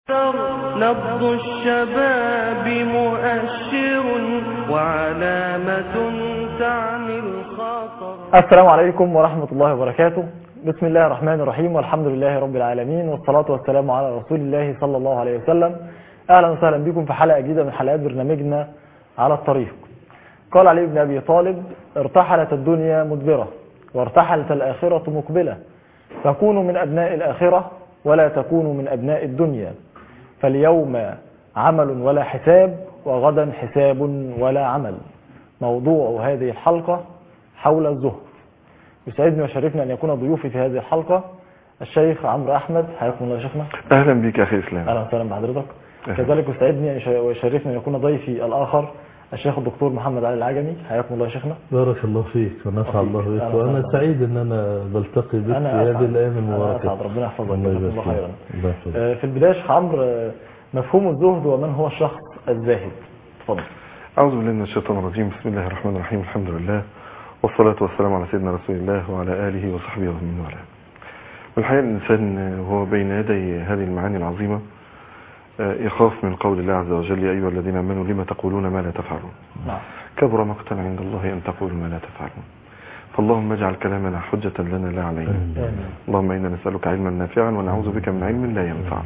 نبض الشباب مؤشر وعلامة تعني الخطر. السلام عليكم ورحمة الله وبركاته. بسم الله الرحمن الرحيم، والحمد لله رب العالمين، والصلاة والسلام على رسول الله صلى الله عليه وسلم. أهلا وسهلا بكم في حلقة جديدة من حلقات برنامجنا على الطريق. قال علي بن أبي طالب: ارتحلت الدنيا مدبرة وارتحلت الآخرة مقبلة، فكونوا من أبناء الآخرة ولا تكونوا من أبناء الدنيا، فاليوم عمل ولا حساب، وغدا حساب ولا عمل. موضوع هذه الحلقة حول الزهد. يسعدني ويشرفني أن يكون ضيوفي في هذه الحلقة الشيخ عمرو أحمد. حياكم الله يا شيخنا. أهلا بك أخي إسلام. أهلا وسهلا بحضرتك. كذلك يسعدني ويشرفني أن يكون ضيفي الآخر الشيخ الدكتور محمد علي العجمي. حياكم الله يا شيخنا. بارك الله فيك ونفع الله بك، وأنا سعيد أن أنا بلتقي بك في هذه الأيام المباركة. أنا أسعد، ربنا يحفظك. الله خيرا. في البداية شيخ عمرو، مفهوم الزهد ومن هو الشخص الزاهد؟ تفضل. أعوذ بالله من الشيطان الرجيم. بسم الله الرحمن الرحيم. الحمد لله والصلاة والسلام على سيدنا رسول الله وعلى آله وصحبه ومن والاه. والحقيقة الإنسان هو بين يدي هذه المعاني العظيمة يخاف من قول الله عز وجل: يا أيها الذين آمنوا لما تقولون ما لا تفعلون. كبر مقتا عند الله أن تقولوا ما لا تفعلون. فاللهم اجعل كلامنا حجة لنا لا علينا. اللهم إنا نسألك علما نافعا ونعوذ بك من علم لا ينفع.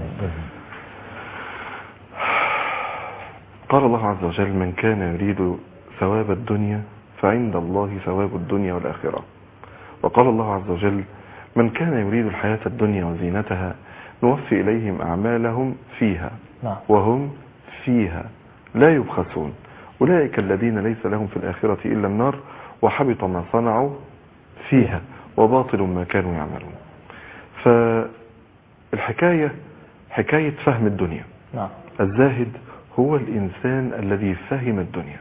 قال الله عز وجل: من كان يريد ثواب الدنيا فعند الله ثواب الدنيا والآخرة. وقال الله عز وجل: من كان يريد الحياة الدنيا وزينتها نوفي إليهم أعمالهم فيها وهم فيها لا يبخسون أولئك الذين ليس لهم في الآخرة إلا النار وحبط ما صنعوا فيها وباطل ما كانوا يعملون. فالحكاية حكاية فهم الدنيا. الزاهد هو الإنسان الذي فهم الدنيا،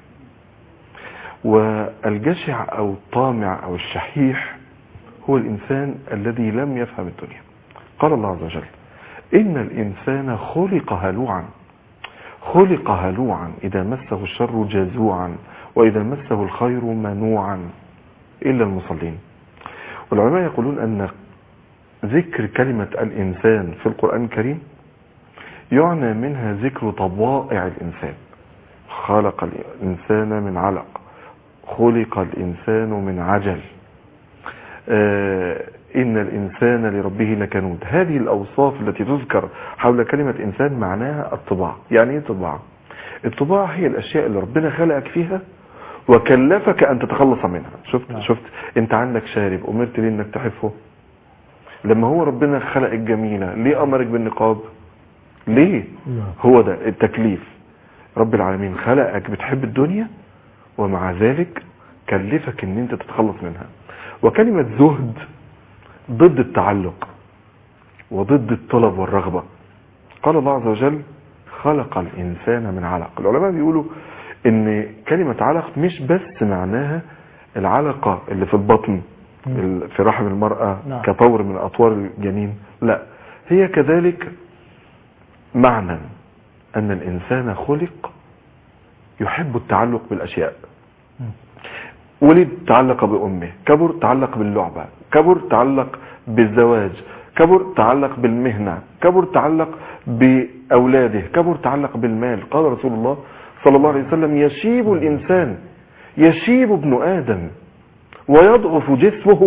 والجشع أو الطامع أو الشحيح هو الإنسان الذي لم يفهم الدنيا. قال الله عز وجل: إن الإنسان خلق هلوعا، خلق هلوعا إذا مسه الشر جزوعا وإذا مسه الخير منوعا إلا المصلين. والعلماء يقولون أن ذكر كلمة الإنسان في القرآن الكريم يعنى منها ذكر طبائع الإنسان. خلق الإنسان من علق، خلق الإنسان من عجل، إن الإنسان لربه لكنود. هذه الأوصاف التي تذكر حول كلمة إنسان معناها الطباع. يعني إيه طباع؟ الطباع هي الأشياء اللي ربنا خلقك فيها وكلفك أن تتخلص منها. شفت أنت عندك شارب، أمرت ليه أنك تحفه؟ لما هو ربنا خلق الجميلة ليه أمرك بالنقاب؟ ليه؟ هو ده التكليف. رب العالمين خلقك بتحب الدنيا ومع ذلك كلفك أن أنت تتخلص منها. وكلمة زهد ضد التعلق وضد الطلب والرغبة. قال الله عز وجل: خلق الإنسان من علق. العلماء بيقولوا ان كلمة علق مش بس معناها العلقة اللي في البطن في رحم المرأة كطور من أطوار الجنين، لا، هي كذلك معنى أن الإنسان خلق يحب التعلق بالأشياء. ولد تعلق بأمه، كبر تعلق باللعبة، كبر تعلق بالزواج، كبر تعلق بالمهنة، كبر تعلق بأولاده، كبر تعلق بالمال. قال رسول الله صلى الله عليه وسلم: يشيب الإنسان، يشيب ابن آدم ويضعف جسمه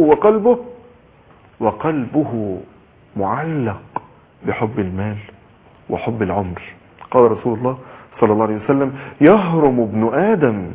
وقلبه معلق بحب المال وحب العمر. قال رسول الله صلى الله عليه وسلم: يهرم ابن آدم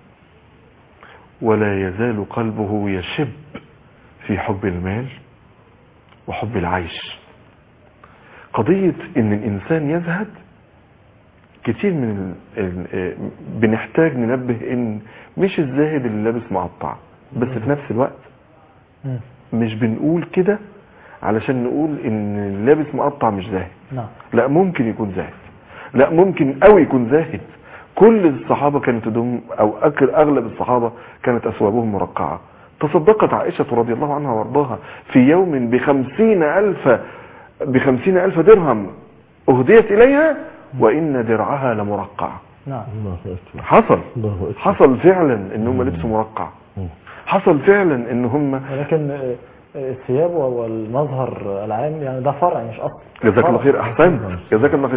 ولا يزال قلبه يشب في حب المال وحب العيش. قضية ان الانسان يزهد كتير من بنحتاج ننبه ان مش الزاهد اللي لابس مقطع بس، في نفس الوقت مش بنقول كده علشان نقول ان اللي لابس مقطع مش زاهد. لا، ممكن يكون زاهد، لا ممكن قوي يكون زاهد. كل الصحابة كانت تدوم او اغلب الصحابة كانت اثوابهم مرقعة. تصدقت عائشة رضي الله عنها وارضاها في يوم ب50,000 درهم اهديت اليها وان درعها لمرقع. حصل فعلا ان هم لبسوا مرقع، حصل فعلا ان هم، ولكن الثياب والمظهر العام يعني ده فرع مش اصل. جزاك الله خير، احسنت، جزاك الله خير.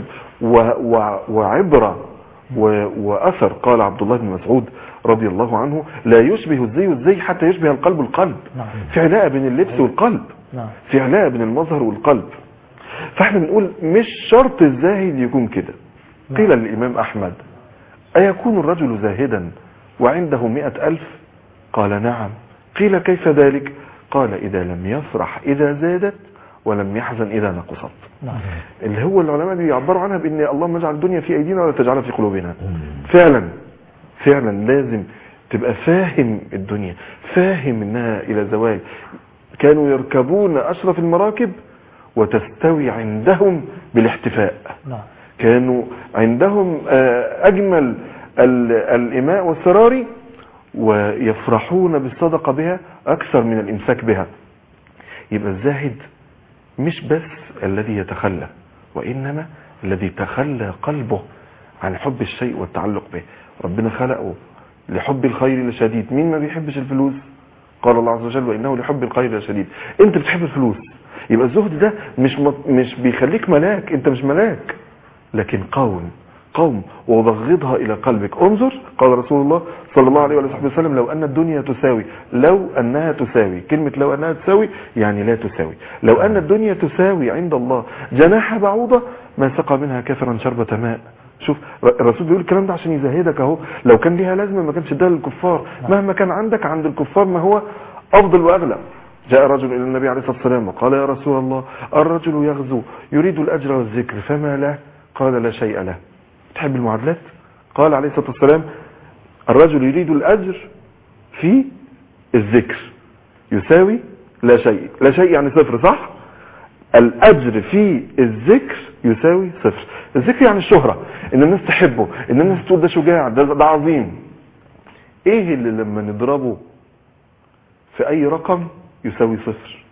وعبره واثر قال عبد الله بن مسعود رضي الله عنه: لا يشبه الزي الزي حتى يشبه القلب القلب. نعم. في علاقه بين اللبس والقلب. نعم. في علاقه بين المظهر والقلب. فاحنا بنقول مش شرط الزاهد يكون كده. قيل للامام احمد: ايكون الرجل زاهدا وعنده 100,000؟ قال: نعم. قيل: كيف ذلك؟ قال: اذا لم يفرح اذا زادت ولم يحزن اذا نقصت. نعم. اللي هو العلماء بيعبروا عنها بان اللهم اجعل الدنيا في ايدينا ولا تجعلها في قلوبنا. فعلا فعلا لازم تبقى فاهم الدنيا، فاهم انها الى زوال. كانوا يركبون اشرف المراكب وتستوي عندهم بالاحتفاء. نعم. كانوا عندهم اجمل الاماء والسراري ويفرحون بالصدقه بها اكثر من الامساك بها. يبقى الزاهد مش بس الذي يتخلى، وإنما الذي تخلى قلبه عن حب الشيء والتعلق به. ربنا خلقه لحب الخير لشديد. مين ما بيحبش الفلوس؟ قال الله عز وجل: وإنه لحب الخير لشديد. انت بتحب الفلوس، يبقى الزهد ده مش بيخليك ملاك، انت مش ملاك، لكن قوم وبغضها الى قلبك. انظر، قال رسول الله صلى الله عليه وسلم: لو ان الدنيا تساوي، لو انها تساوي، كلمة لو انها تساوي يعني لا تساوي. لو ان الدنيا تساوي عند الله جناح بعوضة ما سقى منها كافرا شربة ماء. شوف الرسول بيقول الكلام ده عشان يزهدك اهو. لو كان ليها لازمة ما كانش اداها للكفار. مهما كان عندك عند الكفار ما هو افضل واغلى. جاء رجل الى النبي عليه الصلاة والسلام وقال: يا رسول الله، الرجل يغزو يريد الاجر والذكر فما له؟ قال: لا شيء له. تحب المعادلات؟ قال عليه الصلاة والسلام: الرجل يريد الأجر في الذكر يساوي لا شيء. لا شيء يعني صفر، صح؟ الأجر في الذكر يساوي صفر. الذكر يعني الشهرة، إن الناس تحبه، إن الناس تقول ده شجاع، ده عظيم. إيه اللي لما نضربه في أي رقم يساوي صفر؟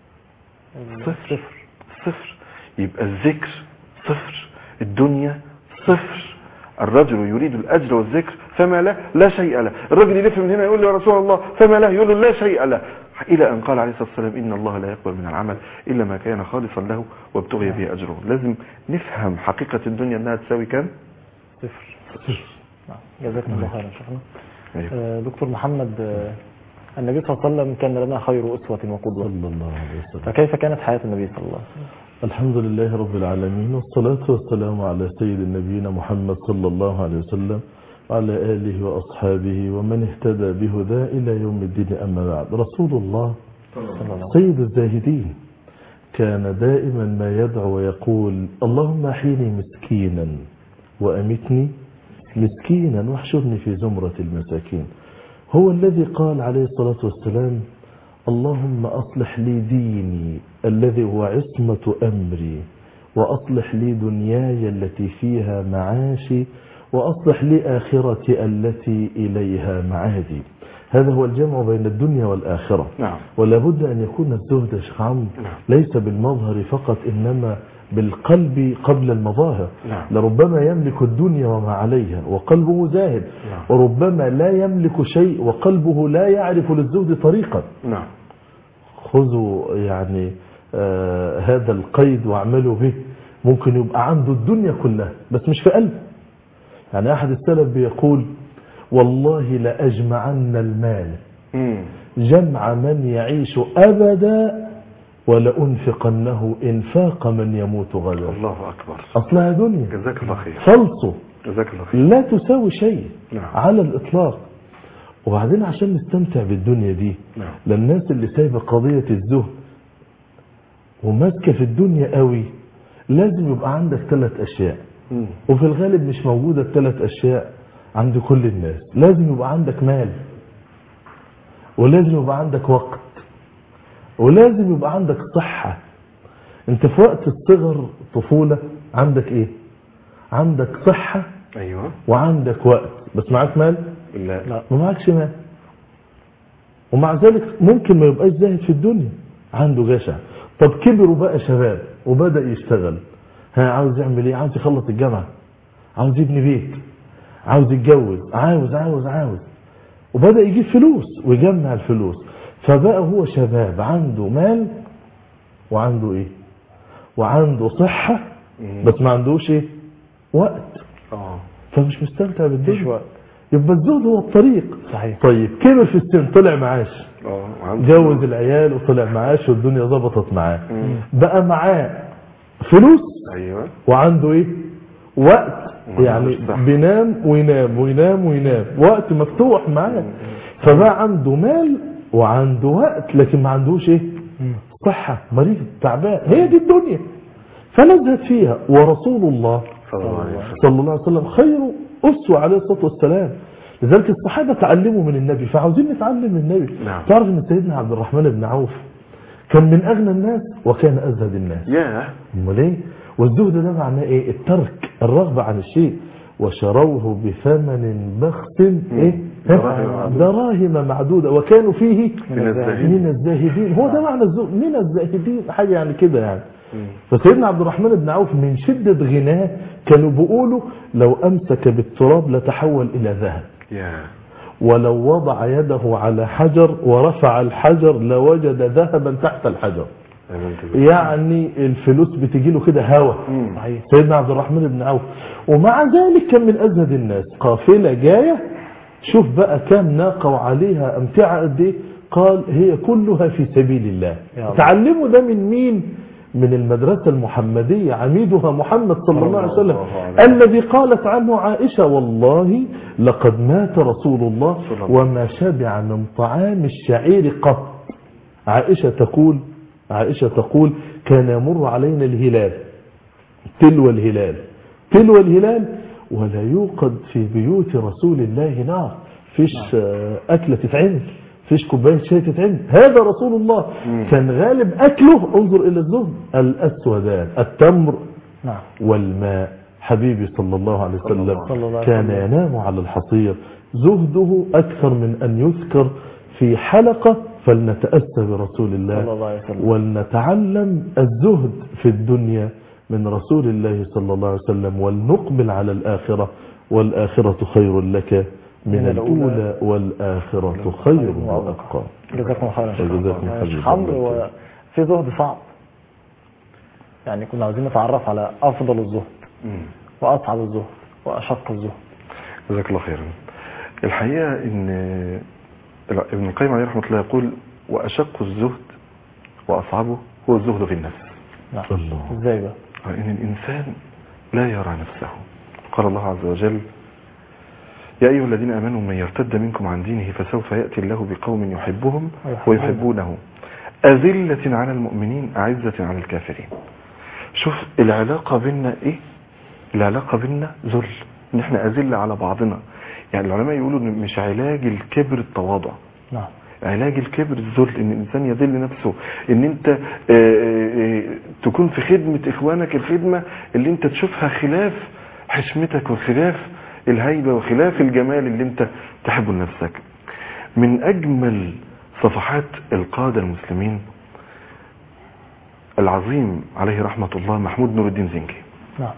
صفر. يبقى الذكر صفر، الدنيا صفر. الرجل يريد الأجر والذكر فما له؟ لا شيء له. الرجل يلف من هنا يقول له: يا رسول الله فما له؟ يقول له: لا شيء له. إلى أن قال عليه الصلاة والسلام: إن الله لا يقبل من العمل إلا ما كان خالصا له وابتغي به أجره. لازم نفهم حقيقة الدنيا أنها تساوي كام؟ صفر. جزاكم الله خيرا شيخنا. دكتور محمد، النبي صلى الله عليه وسلم كان لنا خير أسوة وقدوة صلى الله عليه وسلم. فكيف كانت حياة النبي صلى الله عليه وسلم؟ الحمد لله رب العالمين، والصلاة والسلام على سيد النبينا محمد صلى الله عليه وسلم وعلى آله وأصحابه ومن اهتدى بهداه إلى يوم الدين. أما بعد، رسول الله سيد الزاهدين كان دائما ما يدعو ويقول: اللهم احيني مسكينا وأمتني مسكينا واحشرني في زمرة المساكين. هو الذي قال عليه الصلاة والسلام: اللهم أصلح لي ديني الذي هو عصمة أمري، وأصلح لي دنياي التي فيها معاشي، وأصلح لي آخرتي التي إليها معادي. هذا هو الجمع بين الدنيا والآخرة. نعم. ولا بد أن يكون الزهد يا شيخ عمرو ليس بالمظهر فقط، إنما بالقلب قبل المظاهر. نعم. لربما يملك الدنيا وما عليها وقلبه زاهد. نعم. وربما لا يملك شيء وقلبه لا يعرف للزهد طريقا. نعم. خذوا يعني هذا القيد واعملوا به. ممكن يبقى عنده الدنيا كلها بس مش في قلبه. يعني أحد السلف بيقول: والله لأجمعن المال جمع من يعيش أبدا ولأنفقنه إنفاق من يموت غدا. الله أكبر. أصلها دنيا. جزاك الله خير. فلصه. جزاك الله خير. لا تساوي شيء. نعم. على الإطلاق. وبعدين عشان نستمتع بالدنيا دي، نعم. للناس اللي سايبة قضية الزهد وماسكة في الدنيا قوي، لازم يبقى عندك 3 أشياء. وفي الغالب مش موجودة ال3 أشياء عند كل الناس. لازم يبقى عندك مال، ولازم يبقى عندك وقت، ولازم يبقى عندك صحة. انت في وقت الصغر طفولة عندك ايه؟ عندك صحة. ايوه. وعندك وقت، بس معاك مال؟ لا. ما معاكش مال. ومع ذلك ممكن ما يبقاش زاهد في الدنيا، عنده جشع. طب كبر وبقى شباب وبدأ يشتغل، عاوز يعمل ايه؟ عاوز يخلص الجامعة، عاوز يبني بيت، عاوز يتجوز، عاوز وبدأ يجيب فلوس ويجمع الفلوس. فبقى هو شباب عنده مال وعنده ايه، وعنده صحة، بس ما عندوش ايه، وقت. فمش مستمتع مفيش بالدنيا. وقت. يبقى الزهد هو الطريق. صحيح. طيب كبر في السن، طلع معاش، جوز العيال وطلع معاش والدنيا ظبطت معاه، بقى معاه فلوس، ايوه، وعنده ايه، وقت. يعني بينام وينام وينام وينام، وقت مفتوح معاه. فبقى عنده مال وعنده وقت، لكن ما عندوش ايه، صحة، مريض تعبان. هي دي الدنيا، فنزهد فيها. ورسول الله صلى الله عليه وسلم خير أسوة عليه الصلاة والسلام. لذلك الصحابة تعلموا من النبي، فعاوزين نتعلم من النبي. نعم. تعرف ان سيدنا عبد الرحمن بن عوف كان من أغنى الناس وكان أزهد الناس. امال ايه؟ والزهد ده معناه ايه؟ الترك، الرغبة عن الشيء. وشروه بثمن بخس ايه؟ دراهم معدودة وكانوا فيه من الزاهدين. هو ده معنى الزهد، من الزاهدين، حاجة يعني كده يعني. فسيدنا عبد الرحمن بن عوف من شدة غناه كانوا بيقولوا لو أمسك بالتراب لتحول إلى ذهب، ولو وضع يده على حجر ورفع الحجر لوجد ذهبا تحت الحجر. يعني الفلوس بتجيله كده هوا. سيدنا عبد الرحمن بن عوف، ومع ذلك كان من أزهد الناس. قافلة جاية، شوف بقى كام ناقة وعليها أمتعة قد ايه، قال هي كلها في سبيل الله. تعلموا ده من مين؟ من المدرسة المحمدية، عميدها محمد صلى الله عليه وسلم، الذي قالت عنه عائشة والله لقد مات رسول الله وما شبع من طعام الشعير قط. عائشة تقول كان يمر علينا الهلال، تلو الهلال ولا يوقد في بيوت رسول الله نار، فيش أكلة تتعمل، فيش كوباية شاي تتعمل. هذا رسول الله كان غالب أكله، انظر إلى الزهد، الأسودان، التمر والماء. حبيبي صلى الله عليه وسلم كان ينام على الحصير. زهده أكثر من أن يذكر في حلقة، فلنتأسى برسول الله ولنتعلم الزهد في الدنيا من رسول الله صلى الله عليه وسلم، ولنقبل على الآخرة، والآخرة خير لك من الأولى والآخرة خير وأبقى. جزاكم خيرا. عمرو، في زهد صعب، يعني كنا عاوزين نتعرف على أفضل الزهد وأصعب الزهد وأشق الزهد. جزاك الله خيرا. الحقيقة إن ابن القيم عليه رحمة الله يقول وأشق الزهد وأصعبه هو الزهد في النفس. نعم. ازاي بقى؟ إن الإنسان لا يرى نفسه. قال الله عز وجل يا أيها الذين آمنوا من يرتد منكم عن دينه فسوف يأتي الله بقوم يحبهم ويحبونه أذلة على المؤمنين أعزة على الكافرين. شوف العلاقة بيننا إيه؟ العلاقة بيننا ذل، إن إحنا أذل على بعضنا. يعني العلماء يقولوا إن مش علاج الكبر التواضع. نعم. علاج الكبر الذل، إن الإنسان يذل نفسه، إن أنت تكون في خدمة إخوانك الخدمة اللي أنت تشوفها خلاف حشمتك وخلاف الهيبة وخلاف الجمال اللي أنت تحبه لنفسك. من أجمل صفحات القادة المسلمين العظيم عليه رحمة الله محمود نور الدين زنكي. نعم.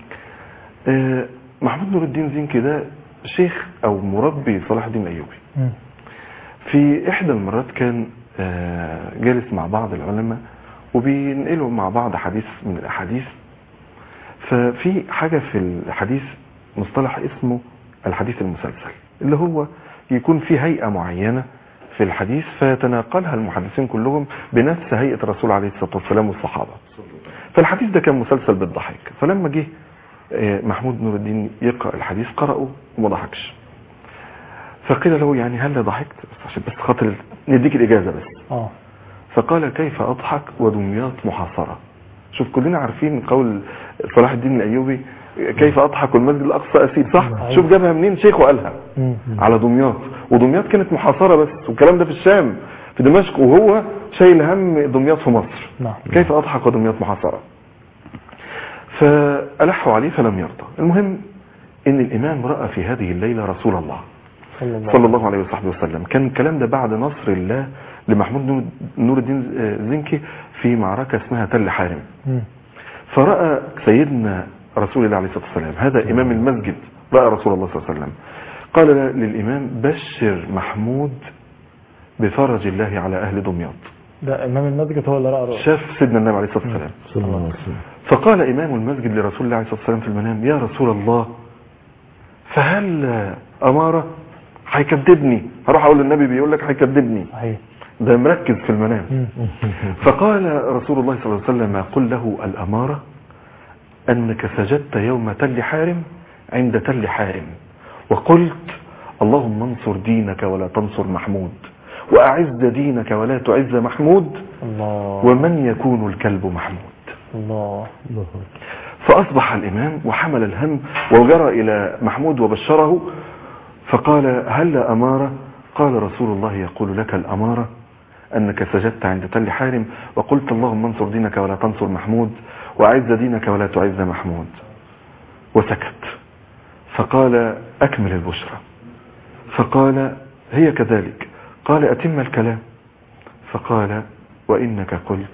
محمود نور الدين زنكي ده شيخ أو مربي صلاح الدين الأيوبي. في إحدى المرات كان جالس مع بعض العلماء وبينقلوا مع بعض حديث من الأحاديث. ففي حاجة في الحديث مصطلح اسمه الحديث المسلسل، اللي هو يكون في هيئة معينة في الحديث فيتناقلها المحدثين كلهم بنفس هيئة الرسول عليه الصلاة والسلام والصحابة. فالحديث ده كان مسلسل بالضحك. فلما جه محمود نور الدين يقرأ الحديث قرأه وما ضحكش. فقيل له يعني هل ضحكت؟ عشان بس خاطر نديك الإجازة بس. فقال كيف أضحك ودمياط محاصرة. شوف كلنا عارفين قول صلاح الدين الأيوبي كيف أضحك والمسجد الأقصى أسير، صح؟ شوف جابها منين شيخ وقالها على دمياط، ودمياط كانت محاصرة بس، والكلام ده في الشام في دمشق، وهو شايل هم دمياط في مصر. كيف أضحك ودمياط محاصرة؟ فألحوا عليه فلم يرضى. المهم إن الإمام رأى في هذه الليلة رسول الله صلى الله عليه وسلم. كان الكلام ده بعد نصر الله لمحمود نور الدين زنكي في معركة اسمها تل حارم. فرأى سيدنا رسول الله عليه الصلاة والسلام، هذا إمام المسجد، رأى رسول الله صلى الله عليه وسلم. قال للإمام بشر محمود بفرج الله على أهل دمياط. ده إمام المسجد هو اللي رأى رؤيا. شاف سيدنا النبي عليه الصلاة والسلام. صلى الله عليه وسلم. فقال إمام المسجد لرسول الله عليه الصلاة والسلام في المنام: يا رسول الله، فهل أمارة؟ هيكذبني، هروح أقول للنبي بيقول لك هيكذبني، صحيح. ده مركز في المنام. فقال رسول الله صلى الله عليه وسلم: قل له الأمارة أنك سجدت يوم تل حارم عند تل حارم، وقلت اللهم انصر دينك ولا تنصر محمود، وأعز دينك ولا تعز محمود، الله. ومن يكون الكلب محمود. الله. الله. فأصبح الإمام وحمل الهم وجرى إلى محمود وبشره، فقال: هل أمارة؟ قال: رسول الله يقول لك الأمارة أنك سجدت عند تل حارم وقلت اللهم انصر دينك ولا تنصر محمود، وأعز دينك ولا تعز محمود. وسكت. فقال: أكمل البشرى. فقال: هي كذلك. قال: أتم الكلام. فقال: وإنك قلت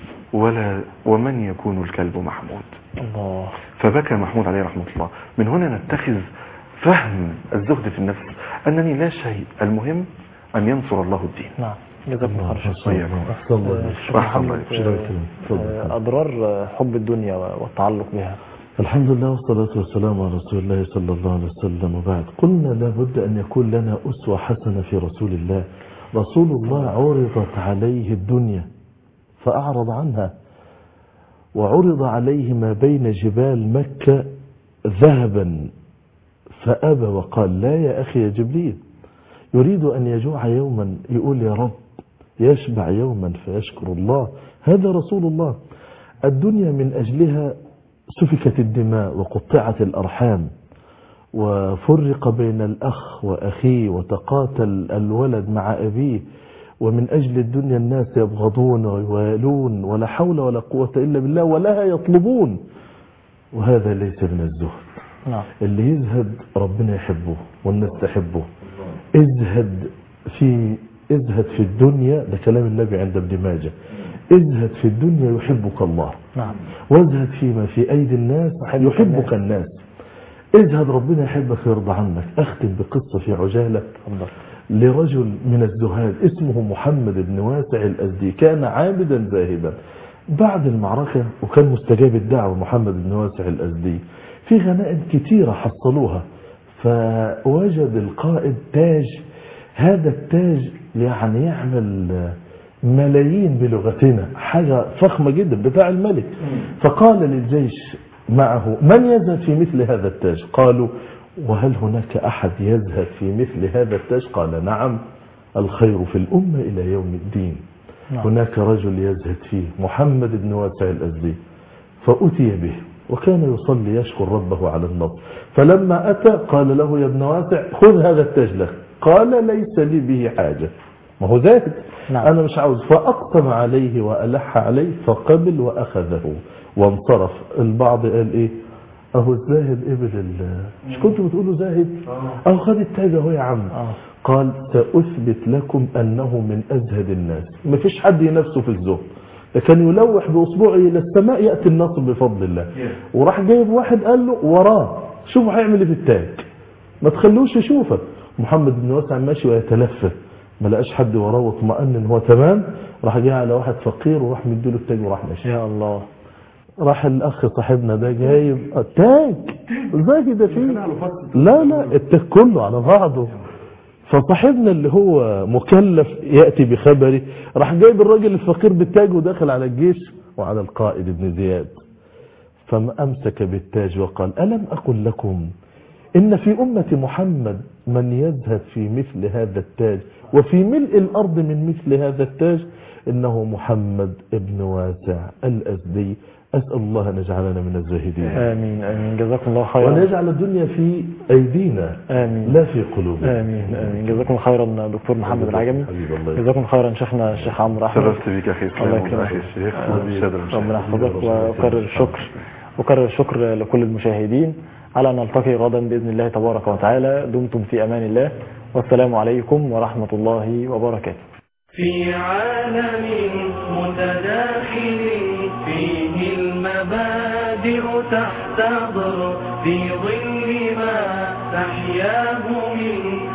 ومن يكون الكلب محمود. الله. فبكى محمود عليه رحمة الله. من هنا نتخذ فهم الزهد في النفس، أنني لا شيء، المهم أن ينصر الله الدين. نعم. جزاكم الله خير. أحسن الله. أحسن الله. أضرار حب الدنيا والتعلق بها. الحمد لله والصلاة والسلام على رسول الله صلى الله عليه وسلم. وبعد، قلنا لابد أن يكون لنا أسوة حسنة في رسول الله. رسول الله عرضت عليه الدنيا فأعرض عنها، وعرض عليه ما بين جبال مكة ذهبا فأبى وقال: لا يا أخي يا جبريل، يريد أن يجوع يوما يقول يا رب، يشبع يوما فيشكر الله. هذا رسول الله. الدنيا من أجلها سفكت الدماء وقطعت الأرحام وفرق بين الأخ وأخيه وتقاتل الولد مع أبيه، ومن أجل الدنيا الناس يبغضون ويوالون ولا حول ولا قوة إلا بالله ولها يطلبون. وهذا ليس من الزهد. نعم. اللي يزهد ربنا يحبه والناس تحبه. ازهد في الدنيا، ده كلام النبي عند ابن ماجه، ازهد في الدنيا يحبك الله. نعم. وازهد فيما في أيدي الناس يحبك الناس. ازهد ربنا يحبك ويرضى عنك. أختم بقصة في عجالة لرجل من الزهاد اسمه محمد بن واسع الأزدي، كان عابدا زاهدا. بعد المعركة، وكان مستجاب الدعوة محمد بن واسع الأزدي، في غنائم كتيرة حصلوها، فوجد القائد تاج. هذا التاج يعني يعمل ملايين بلغتنا، حاجة فخمة جدا بتاع الملك. فقال للجيش معه: من يزهد في مثل هذا التاج؟ قالوا: وهل هناك أحد يزهد في مثل هذا التاج؟ قال: نعم، الخير في الأمة إلى يوم الدين. هناك رجل يزهد فيه، محمد بن واسع الأزدي. فأتي به وكان يصلي يشكر ربه على النصر. فلما أتى قال له: يا ابن واسع، خذ هذا التاج لك. قال: ليس لي به حاجة، ما هو زاهد. نعم. أنا مش عاوز. فأقسم عليه وألح عليه فقبل وأخذه وانصرف. البعض قال إيه؟ أهو الزاهد مش كنتوا بتقولوا زاهد؟ أهو خد التاج أهو يا عم. قال: سأثبت لكم أنه من أزهد الناس. ما فيش حد ينافسه في الزهد. كان يلوح بأصبعه إلى السماء يأتي النصر بفضل الله. وراح جايب واحد قال له وراه: شوفوا هيعمل ايه في التاج، ما تخلوش يشوفك. محمد بن واسع ماشي ويتلفت، ما لقاش حد وراه واطمأن ان هو تمام. راح جاي على واحد فقير وراح مديله التاج وراح ماشي. يا الله. راح الاخ صاحبنا ده جايب التاج زاهد فيه، لا التاج كله على بعضه. فصاحبنا اللي هو مكلف يأتي بخبره راح جايب الراجل الفقير بالتاج وداخل على الجيش وعلى القائد ابن زياد. فأمسك بالتاج وقال: ألم أقل لكم إن في أمة محمد من يزهد في مثل هذا التاج، وفي ملء الأرض من مثل هذا التاج، إنه محمد ابن واسع الأزدي. أسأل الله أن يجعلنا من الزاهدين. آمين آمين. جزاكم الله خيرا. وأن يجعل الدنيا في أيدينا آمين. لا في قلوبنا. آمين آمين. جزاكم خيرا دكتور محمد العجمي. جزاكم خيرا شيخنا الشيخ عمرو أحمد. شرفت بك أخي إسلام وأخي الشيخ. ربنا يحفظك. وأكرر الشكر لكل المشاهدين على أن نلتقي غدا بإذن الله تبارك وتعالى. دمتم في أمان الله، والسلام عليكم ورحمة الله وبركاته. في عالم متداخل فيه المبادئ تحتضر، في ظل ما تحياه من